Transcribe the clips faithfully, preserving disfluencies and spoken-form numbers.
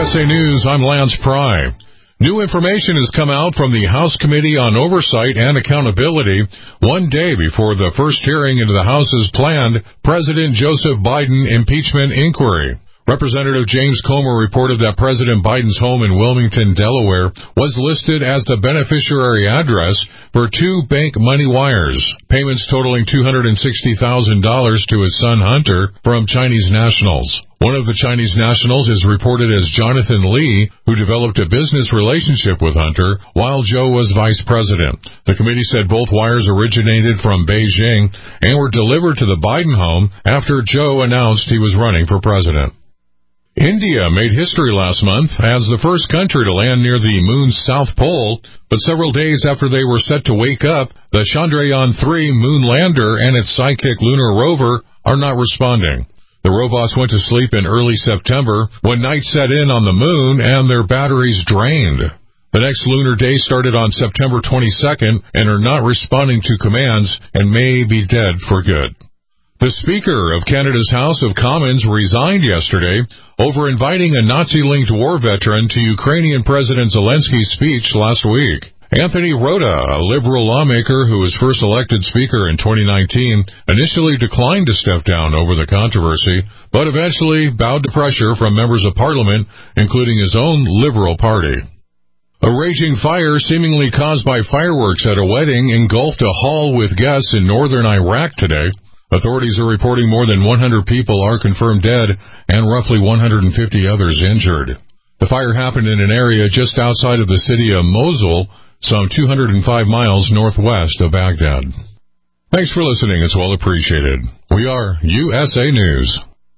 S A News, I'm Lance Pry. New information has come out from the House Committee on Oversight and Accountability one day before the first hearing into the House's planned President Joseph Biden impeachment inquiry. Representative James Comer reported that President Biden's home in Wilmington, Delaware, was listed as the beneficiary address for two bank money wires, payments totaling two hundred sixty thousand dollars to his son Hunter from Chinese nationals. One of the Chinese nationals is reported as Jonathan Lee, who developed a business relationship with Hunter while Joe was vice president. The committee said both wires originated from Beijing and were delivered to the Biden home after Joe announced he was running for president. India made history last month as the first country to land near the moon's south pole, but several days after they were set to wake up, the Chandrayaan three moon lander and its sidekick lunar rover are not responding. The robots went to sleep in early September when night set in on the moon and their batteries drained. The next lunar day started on September twenty-second and are not responding to commands and may be dead for good. The Speaker of Canada's House of Commons resigned yesterday over inviting a Nazi-linked war veteran to Ukrainian President Zelensky's speech last week. Anthony Rota, a Liberal lawmaker who was first elected Speaker in twenty nineteen, initially declined to step down over the controversy, but eventually bowed to pressure from members of Parliament, including his own Liberal Party. A raging fire seemingly caused by fireworks at a wedding engulfed a hall with guests in northern Iraq today. Authorities are reporting more than one hundred people are confirmed dead and roughly one hundred fifty others injured. The fire happened in an area just outside of the city of Mosul, some two hundred five miles northwest of Baghdad. Thanks for listening. It's well appreciated. We are U S A News.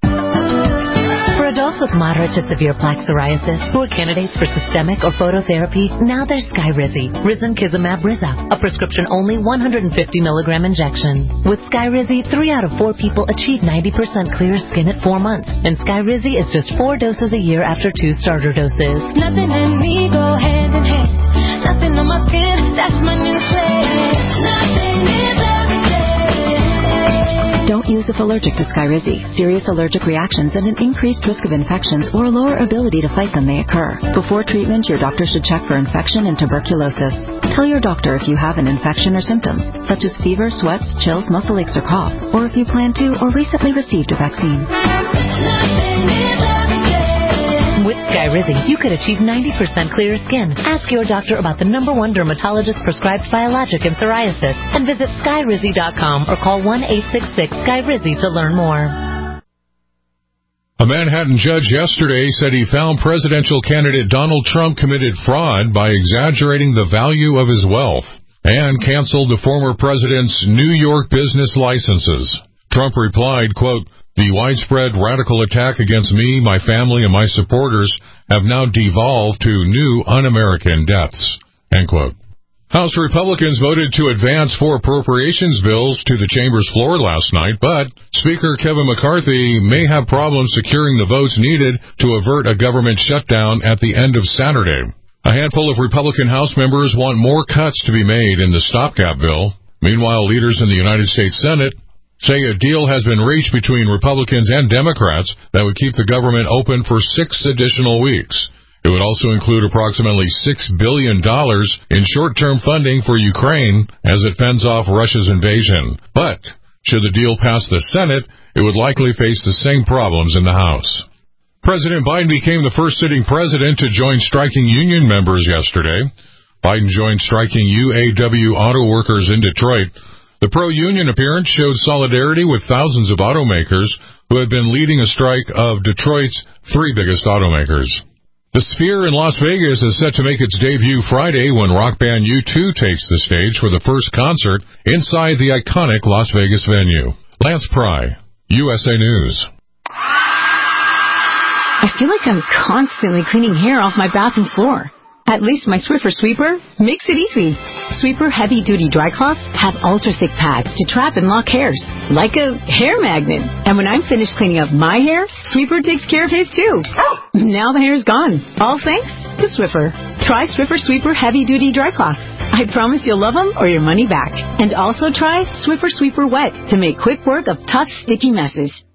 Adults with moderate to severe plaque psoriasis who are candidates for systemic or phototherapy, now there's Skyrizi, Risankizumab Riza, a prescription-only one hundred fifty milligram injection. With Skyrizi, three out of four people achieve ninety percent clear skin at four months, and Skyrizi is just four doses a year after two starter doses. Nothing in me go hand in hand. Nothing on my skin, that's my new plan. Nothing is everything. Don't use if allergic to Skyrizi. Serious allergic reactions and an increased risk of infections or a lower ability to fight them may occur. Before treatment, your doctor should check for infection and tuberculosis. Tell your doctor if you have an infection or symptoms, such as fever, sweats, chills, muscle aches, or cough, or if you plan to or recently received a vaccine. With Skyrizi, you could achieve ninety percent clearer skin. Ask your doctor about the number one dermatologist-prescribed biologic in psoriasis and visit skyrizi dot com or call one eight six six Skyrizi to learn more. A Manhattan judge yesterday said he found presidential candidate Donald Trump committed fraud by exaggerating the value of his wealth and canceled the former president's New York business licenses. Trump replied, quote, "The widespread radical attack against me, my family, and my supporters have now devolved to new un-American deaths." End quote. House Republicans voted to advance four appropriations bills to the chamber's floor last night, but Speaker Kevin McCarthy may have problems securing the votes needed to avert a government shutdown at the end of Saturday. A handful of Republican House members want more cuts to be made in the stopgap bill. Meanwhile, leaders in the United States Senate say a deal has been reached between Republicans and Democrats that would keep the government open for six additional weeks. It would also include approximately six billion dollars in short-term funding for Ukraine as it fends off Russia's invasion. But should the deal pass the Senate, it would likely face the same problems in the House. President Biden became the first sitting president to join striking union members yesterday. Biden joined striking U A W auto workers in Detroit. The pro-union appearance showed solidarity with thousands of automakers who had been leading a strike of Detroit's three biggest automakers. The Sphere in Las Vegas is set to make its debut Friday when rock band U two takes the stage for the first concert inside the iconic Las Vegas venue. Lance Pry, U S A News. I feel like I'm constantly cleaning hair off my bathroom floor. At least my Swiffer Sweeper makes it easy. Sweeper heavy-duty dry cloths have ultra-thick pads to trap and lock hairs, like a hair magnet. And when I'm finished cleaning up my hair, Sweeper takes care of his too. Now the hair's gone, all thanks to Swiffer. Try Swiffer Sweeper heavy-duty dry cloths. I promise you'll love them or your money back. And also try Swiffer Sweeper Wet to make quick work of tough, sticky messes.